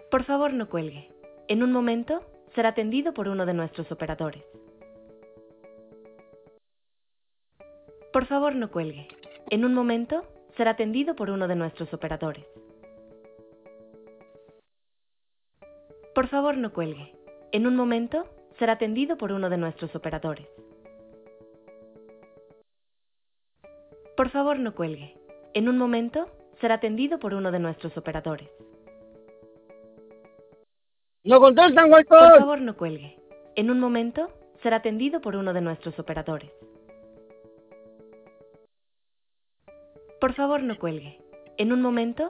Por favor, no cuelgue. En un momento, será atendido por uno de nuestros operadores. Por favor, no cuelgue. En un momento, será atendido por uno de nuestros operadores. Por favor, no cuelgue. En un momento, será atendido por uno de nuestros operadores. Por favor, no cuelgue. En un momento, será atendido por uno de nuestros operadores. ¡No contestan, Por Walter! favor, no cuelgue. En un momento, será atendido por uno de nuestros operadores. Por favor, no cuelgue. En un momento,